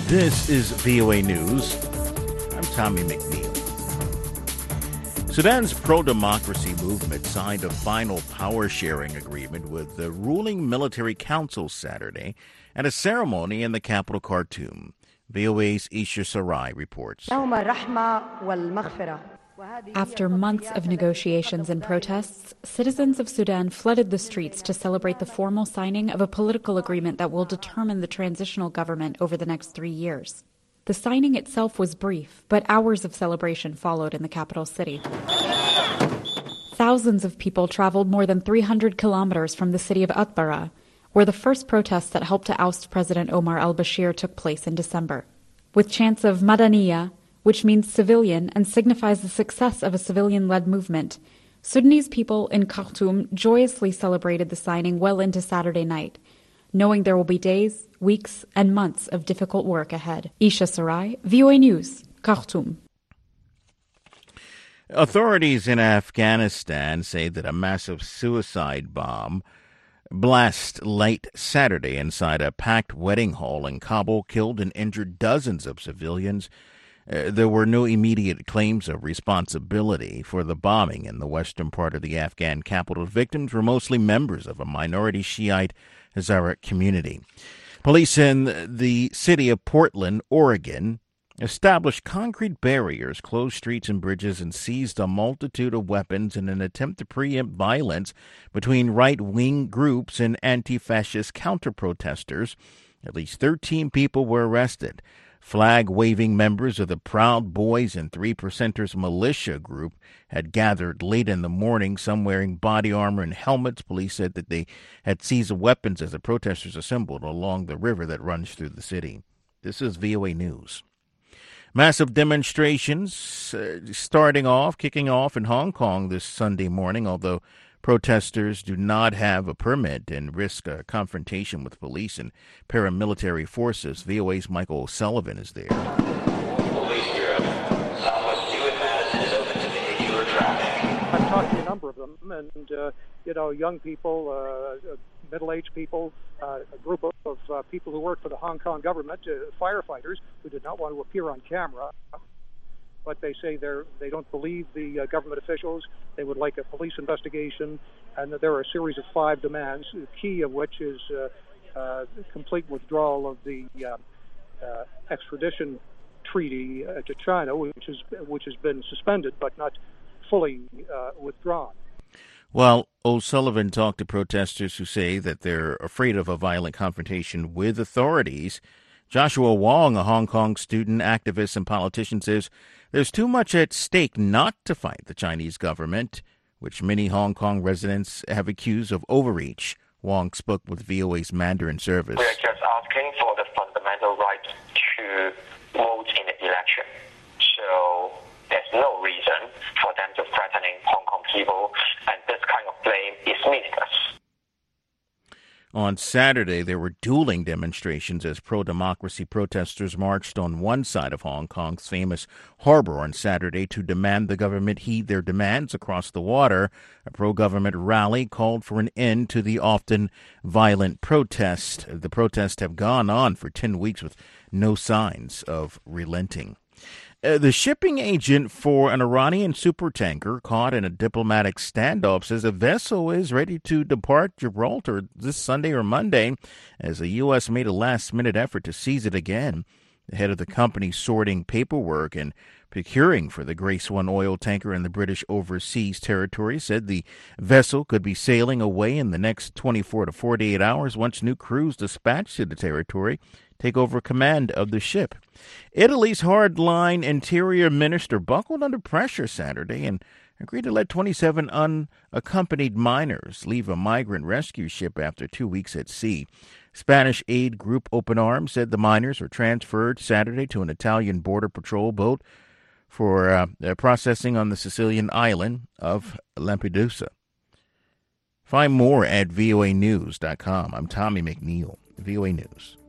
This is VOA News. I'm Tommy McNeil. Sudan's pro-democracy movement signed a final power-sharing agreement with the ruling military council Saturday at a ceremony in the capital Khartoum. VOA's Isha Sarai reports. After months of negotiations and protests, citizens of Sudan flooded the streets to celebrate the formal signing of a political agreement that will determine the transitional government over the next 3 years. The signing itself was brief, but hours of celebration followed in the capital city. Thousands of people traveled more than 300 kilometers from the city of Atbara, where the first protests that helped to oust President Omar al-Bashir took place in December. With chants of Madaniya, which means civilian and signifies the success of a civilian-led movement, Sudanese people in Khartoum joyously celebrated the signing well into Saturday night, knowing there will be days, weeks, and months of difficult work ahead. Isha Sarai, VOA News, Khartoum. Authorities in Afghanistan say that a massive suicide bomb blast late Saturday inside a packed wedding hall in Kabul killed and injured dozens of civilians. There were no immediate claims of responsibility for the bombing in the western part of the Afghan capital. Victims were mostly members of a minority Shiite Hazara community. Police in the city of Portland, Oregon, established concrete barriers, closed streets and bridges, and seized a multitude of weapons in an attempt to preempt violence between right-wing groups and anti-fascist counter-protesters. At least 13 people were arrested. Flag-waving members of the Proud Boys and Three Percenters militia group had gathered late in the morning, some wearing body armor and helmets. Police said that they had seized weapons as the protesters assembled along the river that runs through the city. This is VOA News. Massive demonstrations kicking off in Hong Kong this Sunday morning, although protesters do not have a permit and risk a confrontation with police and paramilitary forces. VOA's Michael O'Sullivan is there. Police Bureau. Southwest 2 in Madison is open to vehicular traffic. I've talked to a number of them, and, young people, middle-aged people, a group of people who work for the Hong Kong government, firefighters who did not want to appear on camera. But they say they don't believe the government officials. They would like a police investigation, and that there are a series of 5 demands, the key of which is complete withdrawal of the extradition treaty to China, which has been suspended but not fully withdrawn. Well, O'Sullivan talked to protesters who say that they're afraid of a violent confrontation with authorities. Joshua Wong, a Hong Kong student, activist, and politician, says there's too much at stake not to fight the Chinese government, which many Hong Kong residents have accused of overreach. Wong spoke with VOA's Mandarin service. We are just asking for the fundamental right to vote in the election. So there's no reason for them to threatening Hong Kong people, and this kind of blame is meaningless. On Saturday, there were dueling demonstrations as pro-democracy protesters marched on one side of Hong Kong's famous harbor on Saturday to demand the government heed their demands across the water. A pro-government rally called for an end to the often violent protest. The protests have gone on for 10 weeks with no signs of relenting. The shipping agent for an Iranian supertanker caught in a diplomatic standoff says a vessel is ready to depart Gibraltar this Sunday or Monday as the U.S. made a last-minute effort to seize it again. The head of the company sorting paperwork and procuring for the Grace One oil tanker in the British overseas territory said the vessel could be sailing away in the next 24 to 48 hours once new crews dispatched to the territory take over command of the ship. Italy's hardline interior minister buckled under pressure Saturday and agreed to let 27 unaccompanied minors leave a migrant rescue ship after 2 weeks at sea. Spanish aid group Open Arms said the minors were transferred Saturday to an Italian border patrol boat for processing on the Sicilian island of Lampedusa. Find more at voanews.com. I'm Tommy McNeil, VOA News.